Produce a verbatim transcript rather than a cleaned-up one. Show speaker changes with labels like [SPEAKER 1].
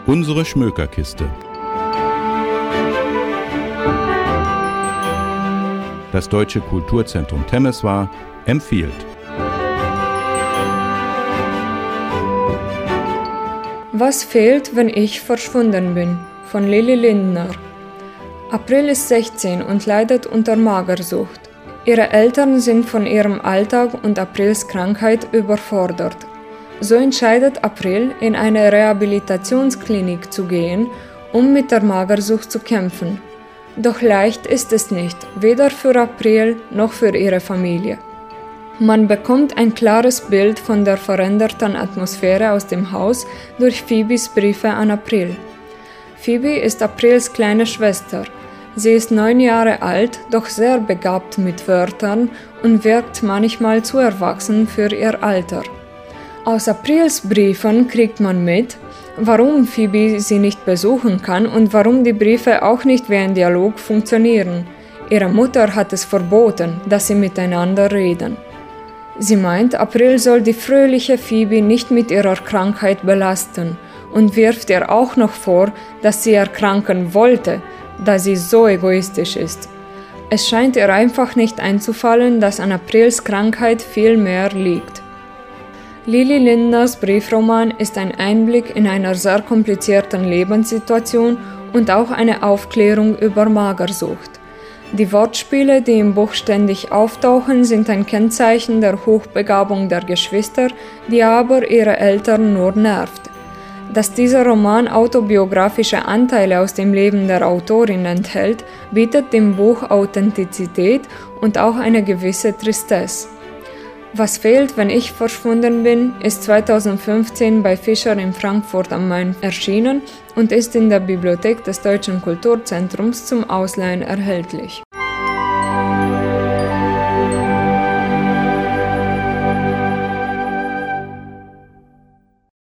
[SPEAKER 1] Unsere Schmökerkiste. Das Deutsche Kulturzentrum Temeswar empfiehlt.
[SPEAKER 2] Was fehlt, wenn ich verschwunden bin? Von Lili Lindner. April ist sechzehn und leidet unter Magersucht. Ihre Eltern sind von ihrem Alltag und Aprils Krankheit überfordert. So entscheidet April, in eine Rehabilitationsklinik zu gehen, um mit der Magersucht zu kämpfen. Doch leicht ist es nicht, weder für April noch für ihre Familie. Man bekommt ein klares Bild von der veränderten Atmosphäre aus dem Haus durch Phoebes Briefe an April. Phoebe ist Aprils kleine Schwester. Sie ist neun Jahre alt, doch sehr begabt mit Wörtern und wirkt manchmal zu erwachsen für ihr Alter. Aus Aprils Briefen kriegt man mit, warum Phoebe sie nicht besuchen kann und warum die Briefe auch nicht wie ein Dialog funktionieren. Ihre Mutter hat es verboten, dass sie miteinander reden. Sie meint, April soll die fröhliche Phoebe nicht mit ihrer Krankheit belasten und wirft ihr auch noch vor, dass sie erkranken wollte, da sie so egoistisch ist. Es scheint ihr einfach nicht einzufallen, dass an Aprils Krankheit viel mehr liegt. Lili Lindners Briefroman ist ein Einblick in einer sehr komplizierten Lebenssituation und auch eine Aufklärung über Magersucht. Die Wortspiele, die im Buch ständig auftauchen, sind ein Kennzeichen der Hochbegabung der Geschwister, die aber ihre Eltern nur nervt. Dass dieser Roman autobiografische Anteile aus dem Leben der Autorin enthält, bietet dem Buch Authentizität und auch eine gewisse Tristesse. Was fehlt, wenn ich verschwunden bin, ist zweitausendfünfzehn bei Fischer in Frankfurt am Main erschienen und ist in der Bibliothek des Deutschen Kulturzentrums zum Ausleihen erhältlich.